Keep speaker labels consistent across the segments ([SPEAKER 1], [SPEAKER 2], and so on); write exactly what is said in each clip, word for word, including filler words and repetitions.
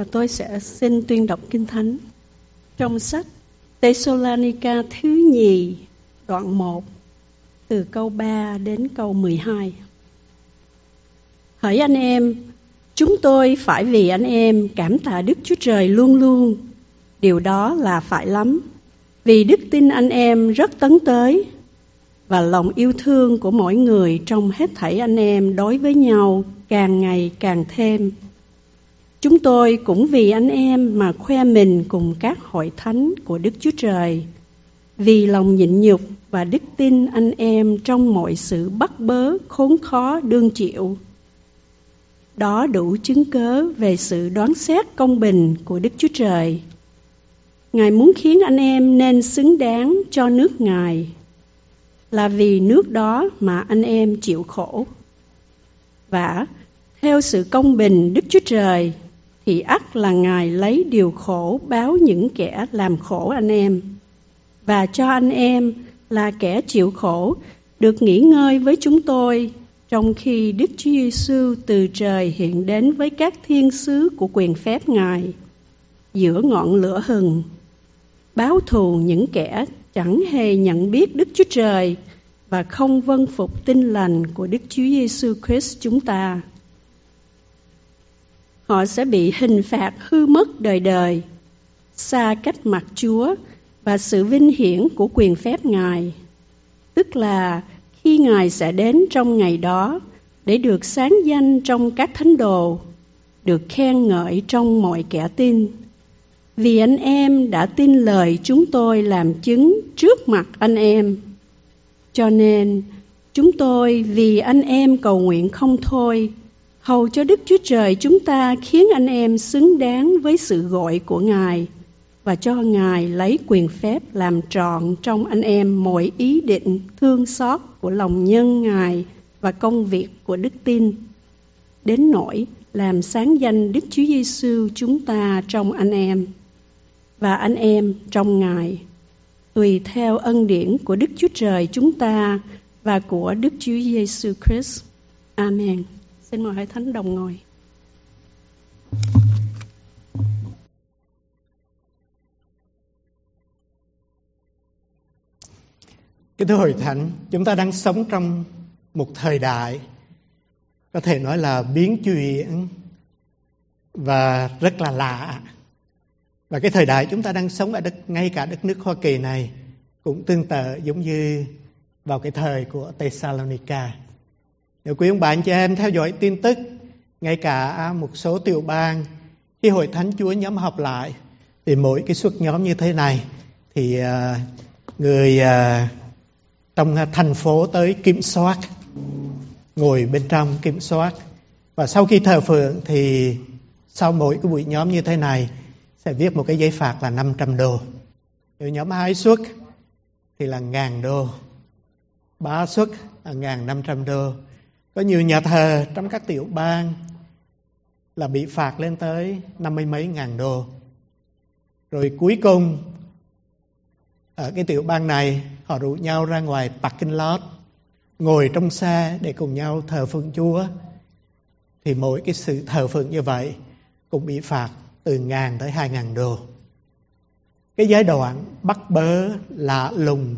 [SPEAKER 1] Và tôi sẽ xin tuyên đọc Kinh Thánh trong sách Tê-sô-la-ni-ca thứ nhì đoạn một từ câu ba đến câu mười hai. Hỡi anh em, chúng tôi phải vì anh em cảm tạ Đức Chúa Trời luôn luôn. Điều đó là phải lắm, vì đức tin anh em rất tấn tới, và lòng yêu thương của mỗi người trong hết thảy anh em đối với nhau càng ngày càng thêm. Chúng tôi cũng vì anh em mà khoe mình cùng các hội thánh của Đức Chúa Trời, vì lòng nhịn nhục và đức tin anh em trong mọi sự bắt bớ khốn khó đương chịu. Đó đủ chứng cớ về sự đoán xét công bình của Đức Chúa Trời. Ngài muốn khiến anh em nên xứng đáng cho nước Ngài, là vì nước đó mà anh em chịu khổ. Và theo sự công bình Đức Chúa Trời, thì ắt là Ngài lấy điều khổ báo những kẻ làm khổ anh em, và cho anh em là kẻ chịu khổ được nghỉ ngơi với chúng tôi, trong khi Đức Chúa Giêsu từ trời hiện đến với các thiên sứ của quyền phép Ngài giữa ngọn lửa hừng, báo thù những kẻ chẳng hề nhận biết Đức Chúa Trời và không vâng phục tin lành của Đức Chúa Giêsu Christ chúng ta. Họ sẽ bị hình phạt hư mất đời đời, xa cách mặt Chúa và sự vinh hiển của quyền phép Ngài, tức là khi Ngài sẽ đến trong ngày đó để được sáng danh trong các thánh đồ, được khen ngợi trong mọi kẻ tin. Vì anh em đã tin lời chúng tôi làm chứng trước mặt anh em. Cho nên chúng tôi vì anh em cầu nguyện không thôi, hầu cho Đức Chúa Trời chúng ta khiến anh em xứng đáng với sự gọi của Ngài, và cho Ngài lấy quyền phép làm trọn trong anh em mọi ý định thương xót của lòng nhân Ngài và công việc của đức tin, đến nỗi làm sáng danh Đức Chúa Giêsu chúng ta trong anh em, và anh em trong Ngài, tùy theo ân điển của Đức Chúa Trời chúng ta và của Đức Chúa Giêsu Christ. Amen. Xin mời Hội Thánh đồng ngồi.
[SPEAKER 2] Kính thưa Hội Thánh, chúng ta đang sống trong một thời đại có thể nói là biến chuyển và rất là lạ. Và cái thời đại chúng ta đang sống ở đất, ngay cả đất nước Hoa Kỳ này cũng tương tự giống như vào cái thời của Tê-sa-lô-ni-ca. Nếu quý ông bà anh chị em theo dõi tin tức, ngay cả một số tiểu bang khi Hội Thánh Chúa nhóm họp lại, thì mỗi cái suất nhóm như thế này thì uh, người uh, trong thành phố tới kiểm soát, ngồi bên trong kiểm soát, và sau khi thờ phượng thì sau mỗi cái buổi nhóm như thế này sẽ viết một cái giấy phạt là năm trăm đô. Nếu nhóm hai suất thì là ngàn đô, ba suất là ngàn năm trăm đô. Có nhiều nhà thờ trong các tiểu bang là bị phạt lên tới năm mươi mấy ngàn đô. Rồi cuối cùng ở cái tiểu bang này họ rủ nhau ra ngoài parking lot, ngồi trong xe để cùng nhau thờ phượng Chúa. Thì mỗi cái sự thờ phượng như vậy cũng bị phạt từ ngàn tới hai ngàn đô. Cái giai đoạn bắt bớ lạ lùng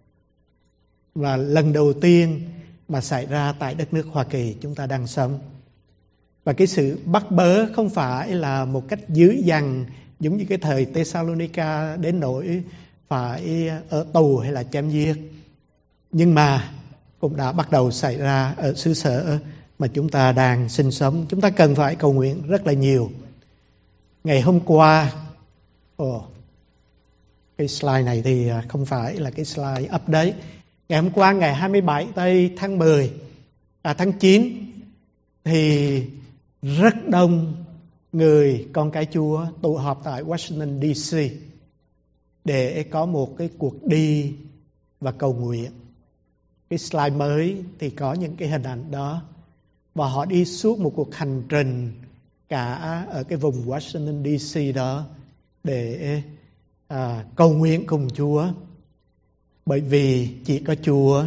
[SPEAKER 2] và lần đầu tiên mà xảy ra tại đất nước Hoa Kỳ chúng ta đang sống. Và cái sự bắt bớ không phải là một cách dữ dằn giống như cái thời Tê-sa-lô-ni-ca đến nỗi phải ở tù hay là chém giết. Nhưng mà cũng đã bắt đầu xảy ra ở xứ sở mà chúng ta đang sinh sống. Chúng ta cần phải cầu nguyện rất là nhiều. Ngày hôm qua, ồ, cái slide này thì không phải là cái slide update. Ngày hôm qua, ngày hai mươi bảy tây tháng mười, à, tháng chín, thì rất đông người con cái Chúa tụ họp tại Washington đê xê để có một cái cuộc đi và cầu nguyện. Cái slide mới thì có những cái hình ảnh đó. Và họ đi suốt một cuộc hành trình cả ở cái vùng Washington đê xê đó để à, cầu nguyện cùng Chúa. Bởi vì chỉ có Chúa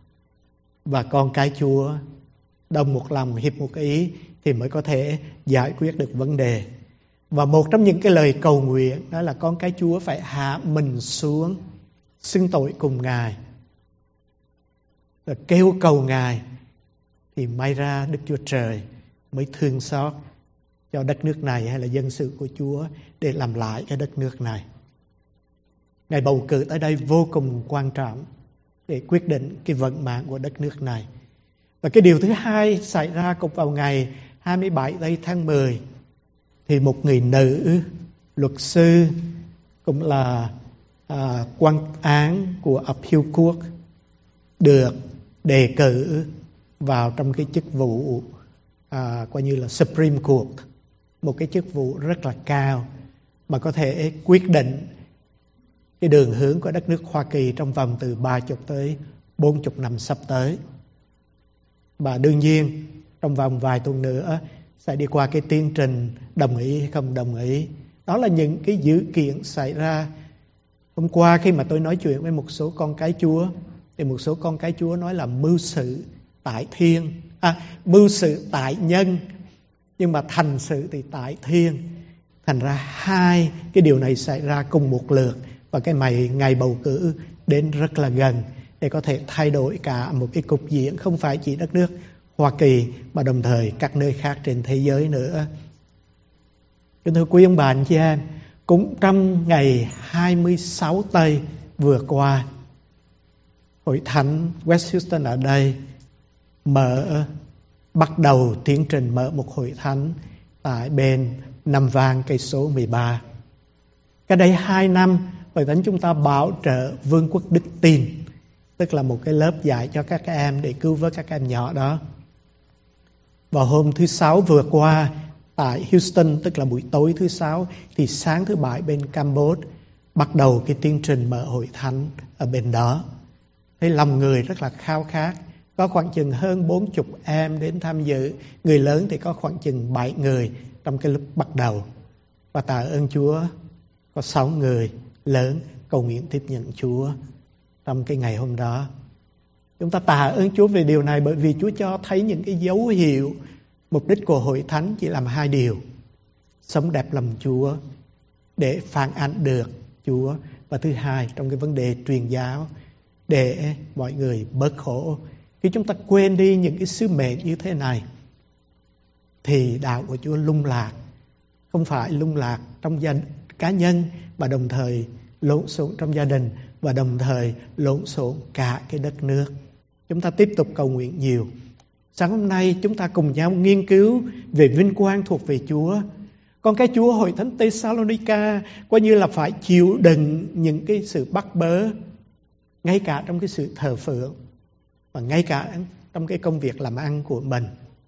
[SPEAKER 2] và con cái Chúa đồng một lòng hiệp một ý thì mới có thể giải quyết được vấn đề. Và một trong những cái lời cầu nguyện đó là con cái Chúa phải hạ mình xuống, xưng tội cùng Ngài, và kêu cầu Ngài, thì may ra Đức Chúa Trời mới thương xót cho đất nước này hay là dân sự của Chúa để làm lại cái đất nước này. Ngày bầu cử tới đây vô cùng quan trọng để quyết định cái vận mạng của đất nước này. Và cái điều thứ hai xảy ra cũng vào ngày hai mươi bảy đây tháng mười, thì một người nữ luật sư cũng là à, quan án của Appeal Court được đề cử vào trong cái chức vụ à, coi như là Supreme Court, một cái chức vụ rất là cao mà có thể quyết định cái đường hướng của đất nước Hoa Kỳ trong vòng từ ba mươi tới bốn mươi năm sắp tới. Và đương nhiên trong vòng vài tuần nữa sẽ đi qua cái tiến trình đồng ý hay không đồng ý. Đó là những cái dữ kiện xảy ra. Hôm qua khi mà tôi nói chuyện với một số con cái Chúa, thì một số con cái Chúa nói là mưu sự tại thiên, à, mưu sự tại nhân, nhưng mà thành sự thì tại thiên. Thành ra hai cái điều này xảy ra cùng một lượt, và cái ngày, ngày bầu cử đến rất là gần để có thể thay đổi cả một cái cục diện, không phải chỉ đất nước Hoa Kỳ mà đồng thời các nơi khác trên thế giới nữa. Kính thưa quý ông bà anh chị em, cũng trong ngày hai mươi sáu Tây vừa qua, Hội Thánh West Houston ở đây mở bắt đầu tiến trình mở một hội thánh tại bên Nam Vang cây số mười ba. Cái đây hai năm Hội Thánh chúng ta bảo trợ Vương quốc Đức Tin, tức là một cái lớp dạy cho các em để cứu vớt các em nhỏ đó. Vào hôm thứ Sáu vừa qua tại Houston, tức là buổi tối thứ Sáu, thì sáng thứ Bảy bên Campuchia bắt đầu cái tiến trình mở hội thánh ở bên đó. Thấy lòng người rất là khao khát. Có khoảng chừng hơn bốn mươi em đến tham dự. Người lớn thì có khoảng chừng bảy người trong cái lúc bắt đầu. Và tạ ơn Chúa, có sáu người lớn cầu nguyện tiếp nhận Chúa trong cái ngày hôm đó. Chúng ta tạ ơn Chúa về điều này, bởi vì Chúa cho thấy những cái dấu hiệu. Mục đích của hội thánh chỉ làm hai điều: sống đẹp lòng Chúa để phản ánh được Chúa, và thứ hai trong cái vấn đề truyền giáo để mọi người bớt khổ. Khi chúng ta quên đi những cái sứ mệnh như thế này thì đạo của Chúa lung lạc, không phải lung lạc trong gia cá nhân, mà đồng thời lộn xộn trong gia đình, và đồng thời lộn xộn cả cái đất nước. Chúng ta tiếp tục cầu nguyện nhiều. Sáng hôm nay chúng ta cùng nhau nghiên cứu về vinh quang thuộc về Chúa. Con cái Chúa Hội Thánh Thessalonica coi như là phải chịu đựng những cái sự bắt bớ, ngay cả trong cái sự thờ phượng, và ngay cả trong cái công việc làm ăn của mình.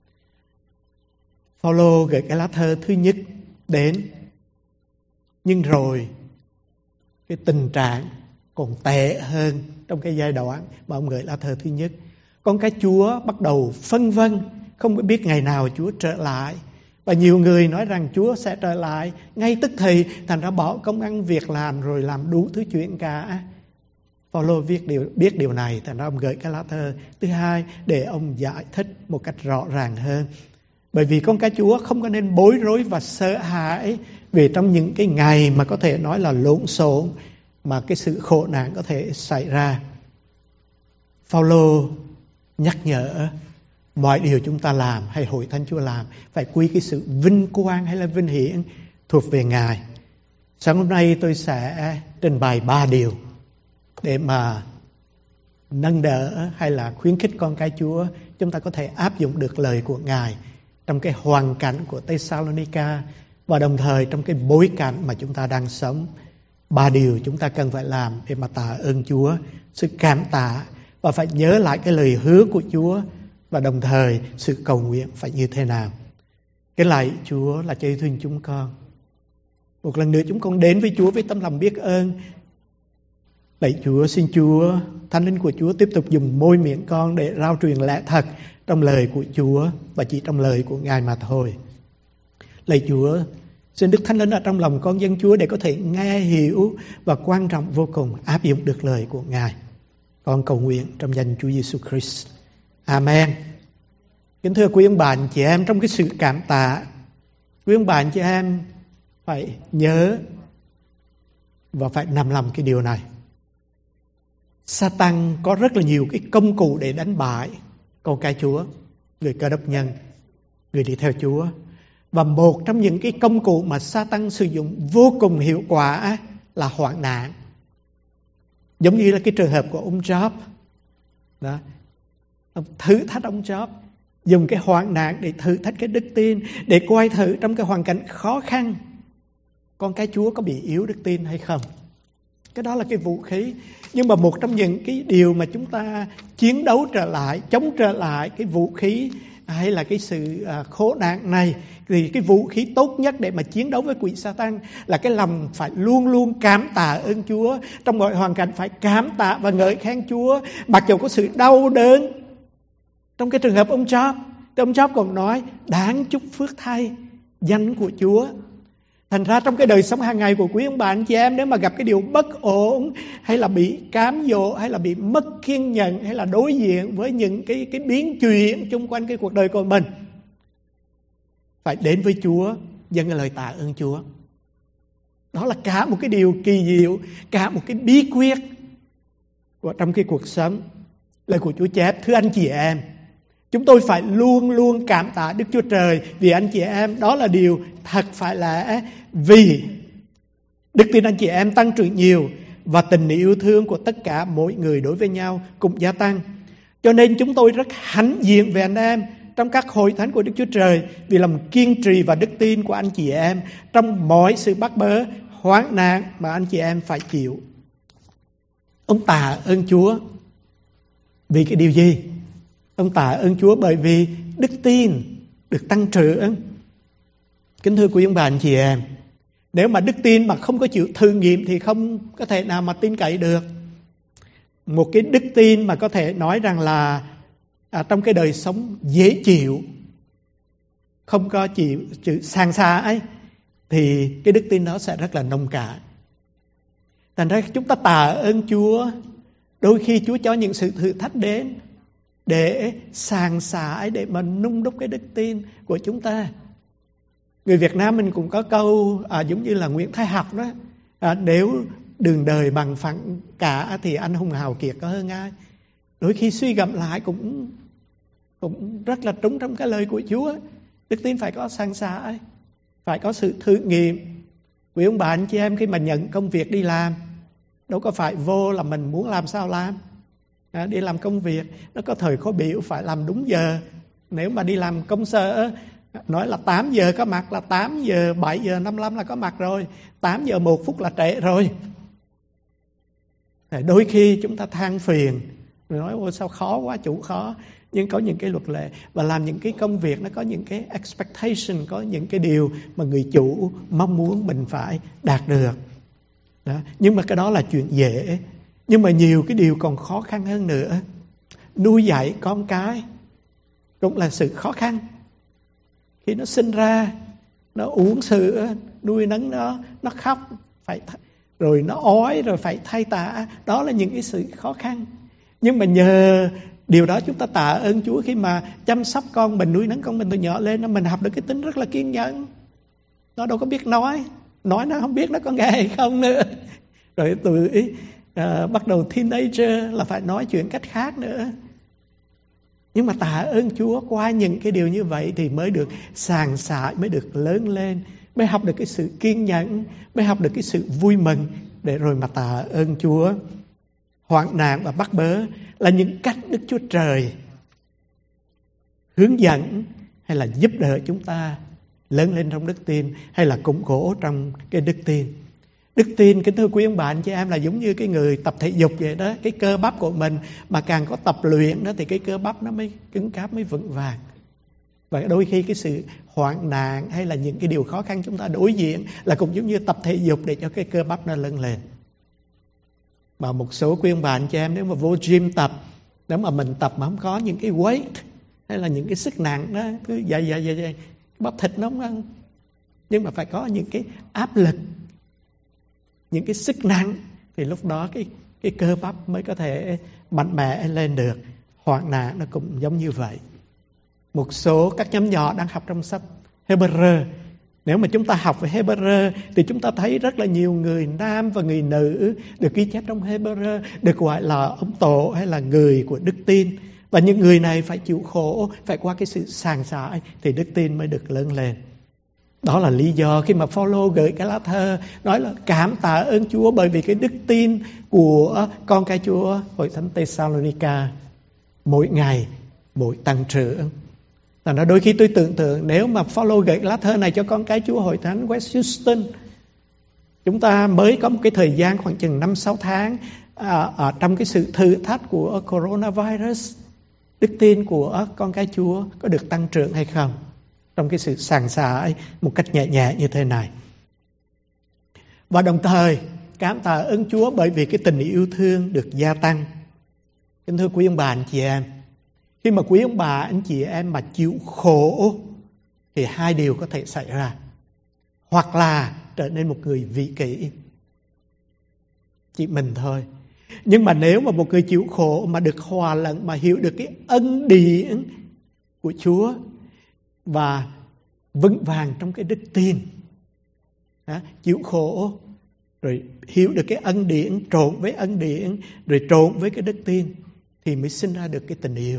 [SPEAKER 2] Phaolô gửi cái lá thơ thứ nhất đến, nhưng rồi cái tình trạng còn tệ hơn trong cái giai đoạn mà ông gửi lá thơ thứ nhất. Con cái Chúa bắt đầu phân vân, không biết ngày nào Chúa trở lại. Và nhiều người nói rằng Chúa sẽ trở lại ngay tức thì, thành ra bỏ công ăn việc làm rồi làm đủ thứ chuyện cả. Phaolô biết điều, biết điều này, thành ra ông gửi cái lá thơ thứ hai để ông giải thích một cách rõ ràng hơn. Bởi vì con cái Chúa không có nên bối rối và sợ hãi về trong những cái ngày mà có thể nói là lộn xộn, mà cái sự khổ nạn có thể xảy ra. Phaolô nhắc nhở mọi điều chúng ta làm hay Hội Thánh Chúa làm phải quy cái sự vinh quang hay là vinh hiển thuộc về Ngài. Sáng hôm nay tôi sẽ trình bày ba điều để mà nâng đỡ hay là khuyến khích con cái Chúa chúng ta có thể áp dụng được lời của Ngài trong cái hoàn cảnh của Thessalonica, và đồng thời trong cái bối cảnh mà chúng ta đang sống. Ba điều chúng ta cần phải làm để mà tạ ơn Chúa, sự cảm tạ, và phải nhớ lại cái lời hứa của Chúa, và đồng thời sự cầu nguyện phải như thế nào. Cái lạy Chúa là cho yêu thương chúng con. Một lần nữa chúng con đến với Chúa với tấm lòng biết ơn. Lạy Chúa, xin Chúa, Thánh Linh của Chúa tiếp tục dùng môi miệng con để rao truyền lẽ thật trong lời của Chúa, và chỉ trong lời của Ngài mà thôi. Lạy Chúa, xin Đức Thánh Linh ở trong lòng con dân Chúa để có thể nghe hiểu và quan trọng vô cùng áp dụng được lời của Ngài. Con cầu nguyện trong danh Chúa Giêsu Christ. Amen. Kính thưa quý ông bà anh chị em, trong cái sự cảm tạ, quý ông bà anh chị em phải nhớ và phải nằm lòng cái điều này. Sa-tan có rất là nhiều cái công cụ để đánh bại con cái Chúa, người Cơ Đốc nhân, người đi theo Chúa. Và một trong những cái công cụ mà Sa-tan sử dụng vô cùng hiệu quả là hoạn nạn. Giống như là cái trường hợp của ông Job. Đó. Ông thử thách ông Job, dùng cái hoạn nạn để thử thách cái đức tin, để coi thử trong cái hoàn cảnh khó khăn con cái Chúa có bị yếu đức tin hay không. Cái đó là cái vũ khí. Nhưng mà một trong những cái điều mà chúng ta chiến đấu trở lại, chống trở lại cái vũ khí hay là cái sự khổ nạn này, thì cái vũ khí tốt nhất để mà chiến đấu với quỷ Sa-tan là cái lòng phải luôn luôn cảm tạ ơn Chúa. Trong mọi hoàn cảnh phải cảm tạ và ngợi khen Chúa, mặc dù có sự đau đớn. Trong cái trường hợp ông Job, thì ông Job còn nói đáng chúc phước thay danh của Chúa. Thành ra trong cái đời sống hàng ngày của quý ông bà anh chị em, nếu mà gặp cái điều bất ổn, hay là bị cám dỗ, hay là bị mất kiên nhẫn, hay là đối diện với những cái, cái biến chuyển xung quanh cái cuộc đời của mình, phải đến với Chúa, dâng cái lời tạ ơn Chúa. Đó là cả một cái điều kỳ diệu, cả một cái bí quyết của trong cái cuộc sống. Lời của Chúa chép, thưa anh chị em, chúng tôi phải luôn luôn cảm tạ Đức Chúa Trời vì anh chị em. Đó là điều thật phải lẽ, vì đức tin anh chị em tăng trưởng nhiều và tình yêu thương của tất cả mỗi người đối với nhau cũng gia tăng. Cho nên chúng tôi rất hãnh diện về anh em trong các hội thánh của Đức Chúa Trời vì lòng kiên trì và đức tin của anh chị em trong mọi sự bắt bớ, hoạn nạn mà anh chị em phải chịu. Ông tạ ơn Chúa vì cái điều gì? Ông tạ ơn Chúa bởi vì đức tin được tăng trưởng. Kính thưa quý ông bà anh chị em, nếu mà đức tin mà không có chịu thử nghiệm thì không có thể nào mà tin cậy được. Một cái đức tin mà có thể nói rằng là à, trong cái đời sống dễ chịu, không có chịu chịu sang xa ấy, thì cái đức tin đó sẽ rất là nông cạn. Thành ra chúng ta tạ ơn Chúa. Đôi khi Chúa cho những sự thử thách đến để sàng sải, để mà nung đúc cái đức tin của chúng ta. Người Việt Nam mình cũng có câu à, giống như là Nguyễn Thái Học đó, à, nếu đường đời bằng phẳng cả thì anh hùng hào kiệt có hơn ai. Đôi khi suy gẫm lại cũng cũng rất là trúng trong cái lời của Chúa. Đức tin phải có sàng sải, phải có sự thử nghiệm. Quý ông bà anh chị em khi mà nhận công việc đi làm, đâu có phải vô là mình muốn làm sao làm. À, đi làm công việc nó có thời khóa biểu, phải làm đúng giờ. Nếu mà đi làm công sở, nói là tám giờ có mặt là tám giờ, bảy giờ năm mươi lăm là có mặt rồi, tám giờ một phút là trễ rồi. Đôi khi chúng ta than phiền, nói ôi sao khó quá, chủ khó. Nhưng có những cái luật lệ, và làm những cái công việc nó có những cái expectation, có những cái điều mà người chủ mong muốn mình phải đạt được. Đó. Nhưng mà cái đó là chuyện dễ. Nhưng mà nhiều cái điều còn khó khăn hơn nữa. Nuôi dạy con cái cũng là sự khó khăn. Khi nó sinh ra, nó uống sữa, nuôi nấng nó, nó khóc, phải th- rồi nó ói, rồi phải thay tã. Đó là những cái sự khó khăn. Nhưng mà nhờ điều đó chúng ta tạ ơn Chúa khi mà chăm sóc con mình, nuôi nấng con mình từ nhỏ lên, mình học được cái tính rất là kiên nhẫn. Nó đâu có biết nói, nói nó không biết nó có nghe hay không nữa. Rồi từ uh, bắt đầu teenager là phải nói chuyện cách khác nữa. Nhưng mà tạ ơn Chúa, qua những cái điều như vậy thì mới được sàng sải, mới được lớn lên, mới học được cái sự kiên nhẫn, mới học được cái sự vui mừng, để rồi mà tạ ơn Chúa. Hoạn nạn và bắt bớ là những cách Đức Chúa Trời hướng dẫn hay là giúp đỡ chúng ta lớn lên trong đức tin, hay là củng cố trong cái đức tin. Đức tin, kính thưa quý ông bà anh chị em, là giống như cái người tập thể dục vậy đó. Cái cơ bắp của mình mà càng có tập luyện đó thì cái cơ bắp nó mới cứng cáp, mới vững vàng. Và đôi khi cái sự hoạn nạn hay là những cái điều khó khăn chúng ta đối diện là cũng giống như tập thể dục để cho cái cơ bắp nó lớn lên. Mà một số quý ông bà anh chị em nếu mà vô gym tập, nếu mà mình tập mà không có những cái weight hay là những cái sức nặng đó, cứ dày dày dày dày, bắp thịt nó không ăn. Nhưng mà phải có những cái áp lực, những cái sức nặng, thì lúc đó cái, cái cơ bắp mới có thể mạnh mẽ lên được. Hoạn nạn nó cũng giống như vậy. Một số các nhóm nhỏ đang học trong sách Hebrew Nếu mà chúng ta học về Hebrew thì chúng ta thấy rất là nhiều người nam và người nữ được ghi chép trong Hebrew được gọi là ông tổ hay là người của đức tin. Và những người này phải chịu khổ, phải qua cái sự sàng sải thì đức tin mới được lớn lên. Đó là lý do khi mà Phaolô gửi cái lá thơ nói là cảm tạ ơn Chúa bởi vì cái đức tin của con cái Chúa hội thánh Thessalonica mỗi ngày mỗi tăng trưởng. Và nó đôi khi tôi tưởng tượng nếu mà Phaolô gửi lá thơ này cho con cái Chúa hội thánh West Houston, chúng ta mới có một cái thời gian khoảng chừng năm sáu tháng à, ở trong cái sự thử thách của coronavirus, đức tin của con cái Chúa có được tăng trưởng hay không trong cái sự sàng sải một cách nhẹ nhẹ như thế này. Và đồng thời cảm tạ ơn Chúa bởi vì cái tình yêu thương được gia tăng. Kính thưa quý ông bà anh chị em, khi mà quý ông bà anh chị em mà chịu khổ thì hai điều có thể xảy ra. Hoặc là trở nên một người vị kỷ, chỉ mình thôi. Nhưng mà nếu mà một người chịu khổ mà được hòa lẫn, mà hiểu được cái ân điển của Chúa và vững vàng trong cái đức tin, đó, chịu khổ rồi hiểu được cái ân điển, trộn với ân điển, rồi trộn với cái đức tin, thì mới sinh ra được cái tình yêu.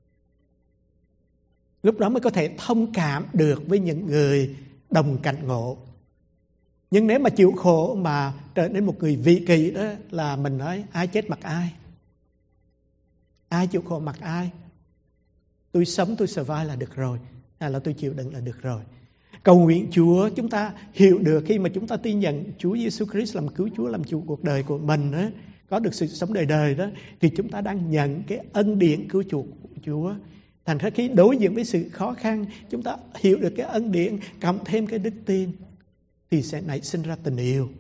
[SPEAKER 2] Lúc đó mới có thể thông cảm được với những người đồng cảnh ngộ. Nhưng nếu mà chịu khổ mà trở nên một người vị kỷ đó, là mình nói ai chết mặc ai, ai chịu khổ mặc ai. Tôi sống tôi survive là được rồi, hay là tôi chịu đựng là được rồi. Cầu nguyện Chúa chúng ta hiểu được khi mà chúng ta tin nhận Chúa Giêsu Christ làm cứu Chúa, làm chủ cuộc đời của mình đó, có được sự sống đời đời đó, thì chúng ta đang nhận cái ân điển cứu chuộc của Chúa. Thành ra khi đối diện với sự khó khăn, chúng ta hiểu được cái ân điển, cộng thêm cái đức tin, thì sẽ nảy sinh ra tình yêu.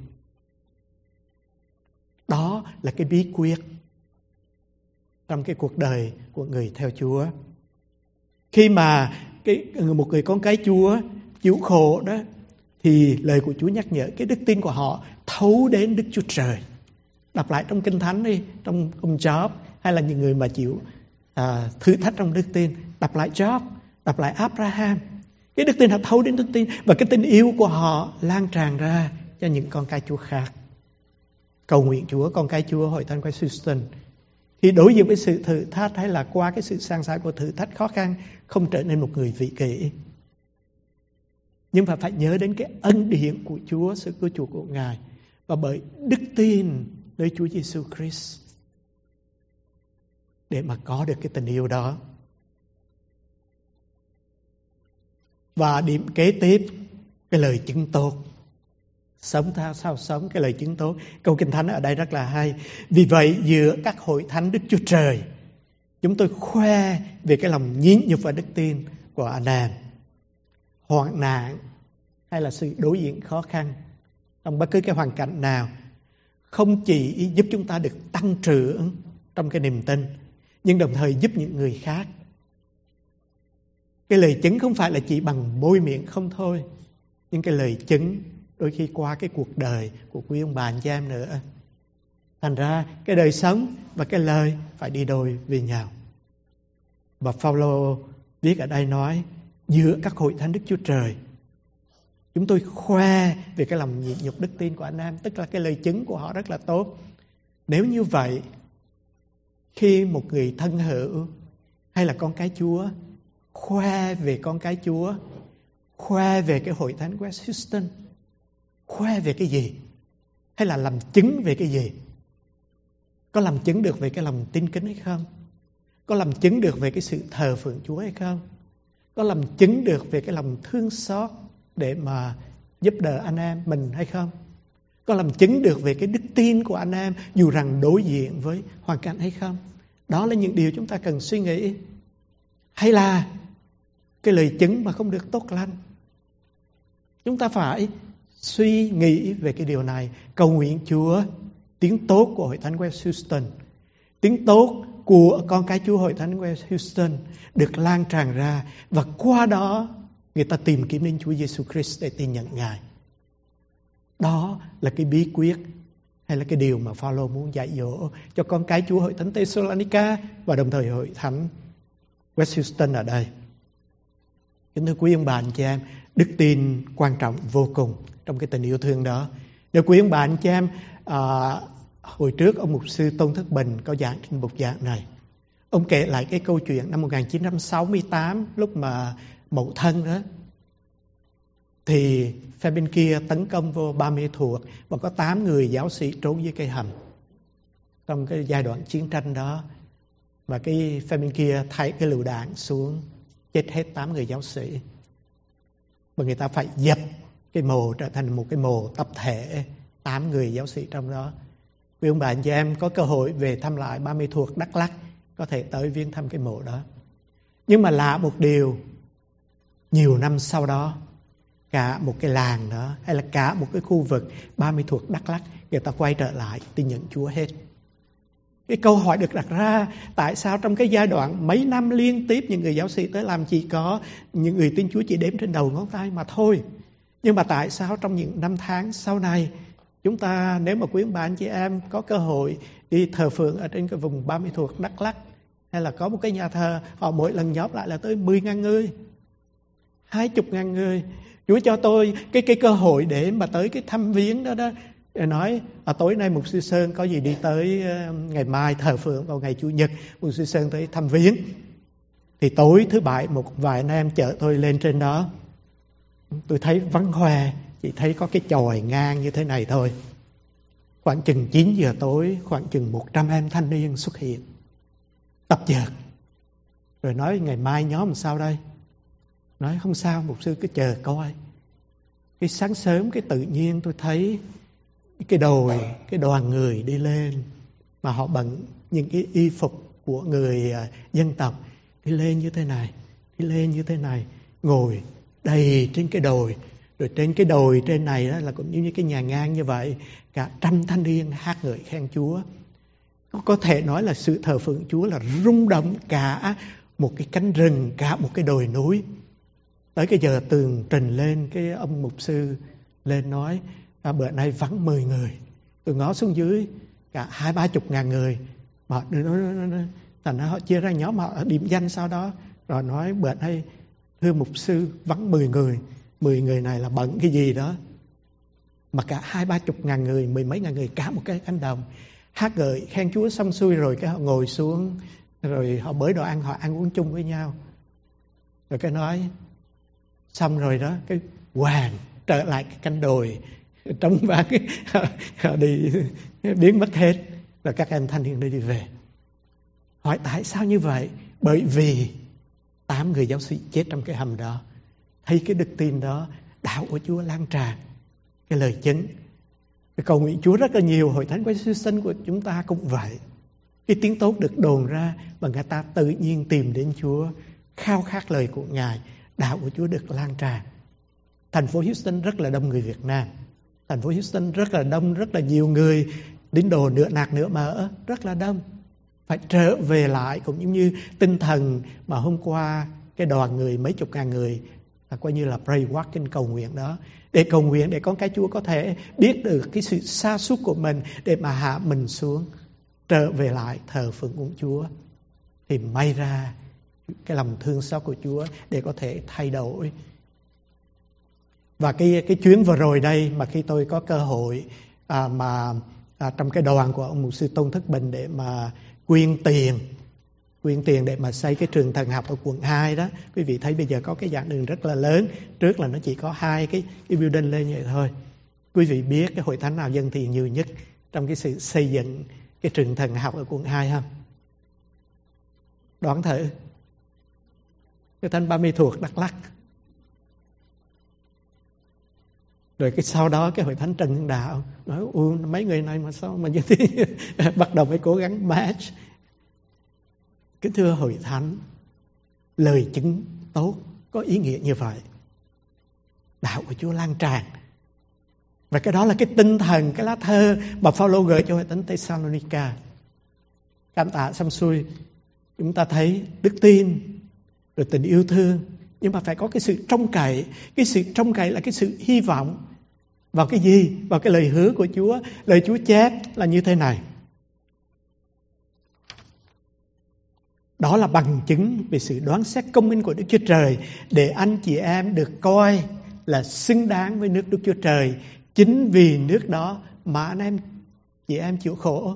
[SPEAKER 2] Đó là cái bí quyết trong cái cuộc đời của người theo Chúa. Khi mà cái, một người con cái Chúa chịu khổ đó, thì lời của Chúa nhắc nhở cái đức tin của họ thấu đến Đức Chúa Trời. Đọc lại trong Kinh Thánh đi, trong ông Job, hay là những người mà chịu à, thử thách trong đức tin. Đọc lại Job, đọc lại Abraham. Cái đức tin họ thấu đến đức tin, và cái tình yêu của họ lan tràn ra cho những con cái Chúa khác. Cầu nguyện Chúa, con cái Chúa hội thánh West Houston, khi đối diện với sự thử thách hay là qua cái sự san sẻ của thử thách khó khăn, không trở nên một người vị kỷ, nhưng mà phải nhớ đến cái ân điển của Chúa, sự cứu chuộc của Ngài, và bởi đức tin nơi Chúa Giêsu Christ để mà có được cái tình yêu đó. Và điểm kế tiếp, cái lời chứng tốt. Sống theo sao sống cái lời chứng tốt. Câu Kinh Thánh ở đây rất là hay. Vì vậy giữa các hội thánh Đức Chúa Trời, chúng tôi khoe về cái lòng nhịn nhục và đức tin của anh em. Hoạn nạn hay là sự đối diện khó khăn trong bất cứ cái hoàn cảnh nào, không chỉ giúp chúng ta được tăng trưởng trong cái niềm tin, nhưng đồng thời giúp những người khác. Cái lời chứng không phải là chỉ bằng môi miệng không thôi, nhưng cái lời chứng đôi khi qua cái cuộc đời của quý ông bà anh chị em nữa. Thành ra cái đời sống và cái lời phải đi đôi với nhau. Và Phaolô viết ở đây nói, giữa các hội thánh Đức Chúa Trời, chúng tôi khoe về cái lòng nhịn nhục đức tin của anh em, tức là cái lời chứng của họ rất là tốt. Nếu như vậy, khi một người thân hữu hay là con cái Chúa khoe về con cái Chúa, khoe về cái hội thánh West Houston, khoe về cái gì? Hay là làm chứng về cái gì? Có làm chứng được về cái lòng tin kính hay không? Có làm chứng được về cái sự thờ phượng Chúa hay không? Có làm chứng được về cái lòng thương xót để mà giúp đỡ anh em mình hay không? Có làm chứng được về cái đức tin của anh em dù rằng đối diện với hoàn cảnh hay không? Đó là những điều chúng ta cần suy nghĩ. Hay là cái lời chứng mà không được tốt lành? Chúng ta phải suy nghĩ về cái điều này. Cầu nguyện Chúa, tiếng tốt của hội thánh West Houston, tiếng tốt của con cái Chúa hội thánh West Houston được lan tràn ra, và qua đó người ta tìm kiếm đến Chúa Giêsu Christ để tin nhận Ngài. Đó là cái bí quyết hay là cái điều mà Phaolô muốn dạy dỗ cho con cái Chúa hội thánh Thessalonica và đồng thời hội thánh West Houston ở đây. Kính thưa quý ông bà anh chị em, đức tin quan trọng vô cùng trong cái tình yêu thương đó. Nếu quý ông bà anh chị em, à, hồi trước ông mục sư Tôn Thất Bình có giảng trên bục giảng này. Ông kể lại cái câu chuyện năm một nghìn chín trăm sáu mươi tám, lúc mà Mậu Thân đó, thì phe bên kia tấn công vô Ba Mê Thuột và có tám người giáo sĩ trốn dưới cây hầm trong cái giai đoạn chiến tranh đó. Và cái phe bên kia thay cái lựu đạn xuống, chết hết tám người giáo sĩ. Và người ta phải dập cái mồ trở thành một cái mồ tập thể, tám người giáo sĩ trong đó. Quý ông bà anh chị em có cơ hội về thăm lại Ba Mê Thuột, Đắk Lắk, có thể tới viếng thăm cái mộ đó. Nhưng mà lạ một điều, nhiều năm sau đó, cả một cái làng đó, hay là cả một cái khu vực Ba Mê Thuột, Đắk Lắk, người ta quay trở lại tin nhận Chúa hết. Cái câu hỏi được đặt ra, tại sao trong cái giai đoạn mấy năm liên tiếp những người giáo sĩ tới làm chỉ có những người tin Chúa chỉ đếm trên đầu ngón tay mà thôi. Nhưng mà tại sao trong những năm tháng sau này, chúng ta nếu mà quý ông bà anh chị em có cơ hội đi thờ phượng ở trên cái vùng Ba Mê Thuột, Đắk Lắk, hay là có một cái nhà thờ, họ mỗi lần nhóm lại là tới mười ngàn người, hai mươi ngàn người. Chúa cho tôi cái cái cơ hội để mà tới cái thăm viếng đó đó. Để nói à, tối nay mục sư Sơn có gì đi tới, uh, ngày mai thờ phượng vào ngày Chủ nhật, mục sư Sơn tới thăm viếng. Thì tối thứ Bảy một vài anh em chở tôi lên trên đó. Tôi thấy vắng hoe, chỉ thấy có cái chòi ngang như thế này thôi. Khoảng chừng chín giờ tối, khoảng chừng một trăm em thanh niên xuất hiện, tập dượt. Rồi nói ngày mai nhóm làm sao đây? Nói không sao, mục sư cứ chờ coi. Cái sáng sớm cái tự nhiên tôi thấy cái đồi, cái đoàn người đi lên, mà họ bận những cái y phục của người uh, dân tộc, đi lên như thế này, đi lên như thế này, ngồi đầy trên cái đồi. Rồi trên cái đồi trên này đó là cũng như cái nhà ngang như vậy, cả trăm thanh niên hát ngợi khen Chúa. Có thể nói là sự thờ phượng Chúa là rung động cả một cái cánh rừng, cả một cái đồi núi. Tới cái giờ tường trình lên, cái ông mục sư lên nói à, bữa nay vắng mười người. Tôi ngó xuống dưới cả hai ba chục ngàn người. Mà thành ra họ chia ra nhóm, họ điểm danh sau đó. Rồi nói bữa nay thưa mục sư vắng mười người. Mười người này là bận cái gì đó. Mà cả hai ba chục ngàn người, mười mấy ngàn người, cả một cái cánh đồng. Hát ngợi khen Chúa xong xuôi rồi cái họ ngồi xuống. Rồi họ bới đồ ăn, họ ăn uống chung với nhau. Rồi cái nói xong rồi đó, cái hoàng trở lại cái cánh đồi trống vắng, họ đi biến mất hết. Rồi các em thanh niên đi về. Hỏi tại sao như vậy? Bởi vì tám người giáo sĩ chết trong cái hầm đó. Thấy cái đức tin đó, đạo của Chúa lan tràn, cái lời chứng. Cái cầu nguyện Chúa rất là nhiều. Hội thánh Quán Siêu Sinh của chúng ta cũng vậy. Cái tiếng tốt được đồn ra và người ta tự nhiên tìm đến Chúa, khao khát lời của Ngài, đạo của Chúa được lan tràn. Thành phố Houston rất là đông người Việt Nam. Thành phố Houston rất là đông, rất là nhiều người tín đồ nửa nạc nửa mỡ, rất là đông. Phải trở về lại cũng như tinh thần mà hôm qua cái đoàn người mấy chục ngàn người là coi như là pray walking cầu nguyện đó, để cầu nguyện để con cái Chúa có thể biết được cái sự sa sút của mình, để mà hạ mình xuống, trở về lại thờ phượng của Chúa. Thì may ra cái lòng thương xót của Chúa để có thể thay đổi. Và cái cái chuyến vừa rồi đây mà khi tôi có cơ hội à, mà à, trong cái đoàn của ông mục sư Tôn Thất Bình để mà quyên tiền quyên tiền để mà xây cái trường thần học ở quận hai đó. Quý vị thấy bây giờ có cái giảng đường rất là lớn. Trước là nó chỉ có hai cái, cái building lên như vậy thôi. Quý vị biết cái hội thánh nào dân tiền nhiều nhất trong cái sự xây dựng cái trường thần học ở quận hai không? Đoán thử. Cái thánh Ba Mê Thuột, Đắk Lắk. Rồi cái sau đó cái hội thánh Trần Hưng Đạo nói u mấy người này mà sao mà như thế. Bắt đầu mới cố gắng match. Kính thưa hội thánh, lời chứng tốt có ý nghĩa như vậy. Đạo của Chúa lan tràn. Và cái đó là cái tinh thần, cái lá thơ mà Phaolô gửi cho hội thánh Thessalonica. Cảm tạ xong xuôi, chúng ta thấy đức tin, rồi tình yêu thương, nhưng mà phải có cái sự trông cậy. Cái sự trông cậy là cái sự hy vọng vào cái gì? Vào cái lời hứa của Chúa. Lời Chúa chép là như thế này. Đó là bằng chứng về sự đoán xét công minh của Đức Chúa Trời, để anh chị em được coi là xứng đáng với nước Đức Chúa Trời. Chính vì nước đó mà anh em chị em chịu khổ.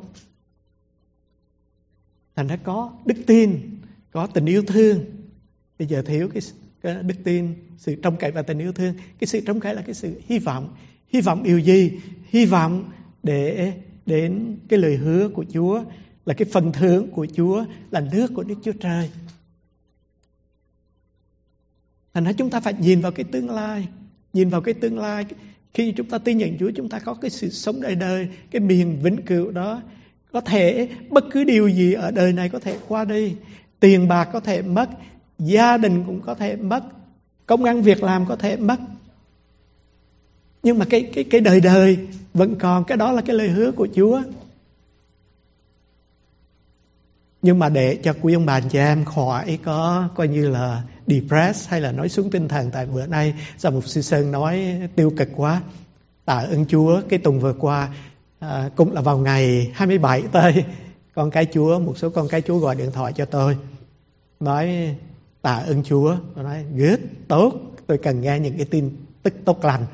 [SPEAKER 2] Thành ra có đức tin, có tình yêu thương. Bây giờ thiếu cái, cái đức tin, sự trông cậy và tình yêu thương. Cái sự trông cậy là cái sự hy vọng. Hy vọng điều gì? Hy vọng để đến cái lời hứa của Chúa, là cái phần thưởng của Chúa, là nước của Đức Chúa Trời. Thành ra chúng ta phải nhìn vào cái tương lai. Nhìn vào cái tương lai. Khi chúng ta tin nhận Chúa, chúng ta có cái sự sống đời đời, cái miền vĩnh cửu đó. Có thể bất cứ điều gì ở đời này có thể qua đi. Tiền bạc có thể mất, gia đình cũng có thể mất, công ăn việc làm có thể mất. Nhưng mà cái, cái, cái đời đời vẫn còn. Cái đó là cái lời hứa của Chúa. Nhưng mà để cho quý ông bà chị em khỏi có coi như là depressed hay là nói xuống tinh thần, tại bữa nay sao mục sư Sơn nói tiêu cực quá. Tạ ơn Chúa, cái tuần vừa qua à, cũng là vào ngày hai mươi bảy tới, con cái Chúa, một số con cái Chúa gọi điện thoại cho tôi, nói tạ ơn Chúa, nói good, tốt, tôi cần nghe những cái tin tức tốt lành.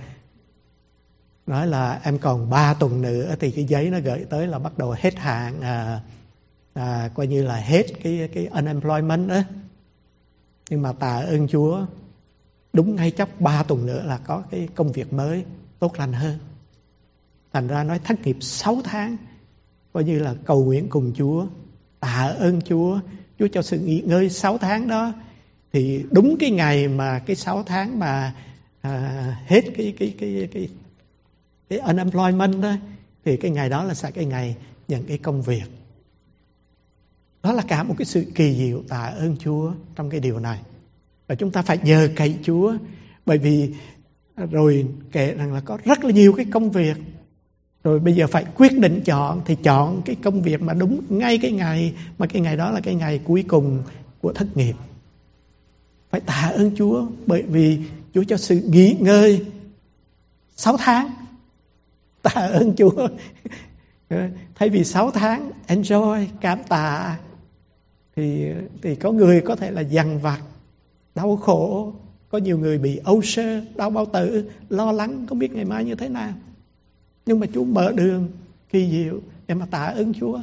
[SPEAKER 2] Nói là em còn ba tuần nữa thì cái giấy nó gửi tới là bắt đầu hết hạn, à, à, coi như là hết cái, cái unemployment đó. Nhưng mà tạ ơn Chúa, đúng ngay chốc ba tuần nữa là có cái công việc mới tốt lành hơn. Thành ra nói thất nghiệp sáu tháng, coi như là cầu nguyện cùng Chúa, tạ ơn Chúa, Chúa cho sự nghỉ ngơi sáu tháng đó. Thì đúng cái ngày mà cái sáu tháng mà à, hết cái cái cái cái cái unemployment đó, thì cái ngày đó là sẽ cái ngày nhận cái công việc. Đó là cả một cái sự kỳ diệu, tạ ơn Chúa trong cái điều này. Và chúng ta phải nhờ cậy Chúa, bởi vì rồi kể rằng là có rất là nhiều cái công việc. Rồi bây giờ phải quyết định chọn, thì chọn cái công việc mà đúng ngay cái ngày, mà cái ngày đó là cái ngày cuối cùng của thất nghiệp. Phải tạ ơn Chúa, bởi vì Chúa cho sự nghỉ ngơi sáu tháng. Tạ ơn Chúa. Thay vì sáu tháng enjoy, cảm tạ, thì, thì có người có thể là dằn vặt, đau khổ. Có nhiều người bị ulcer, đau bao tử, lo lắng không biết ngày mai như thế nào. Nhưng mà Chúa mở đường kỳ diệu để mà tạ ơn Chúa.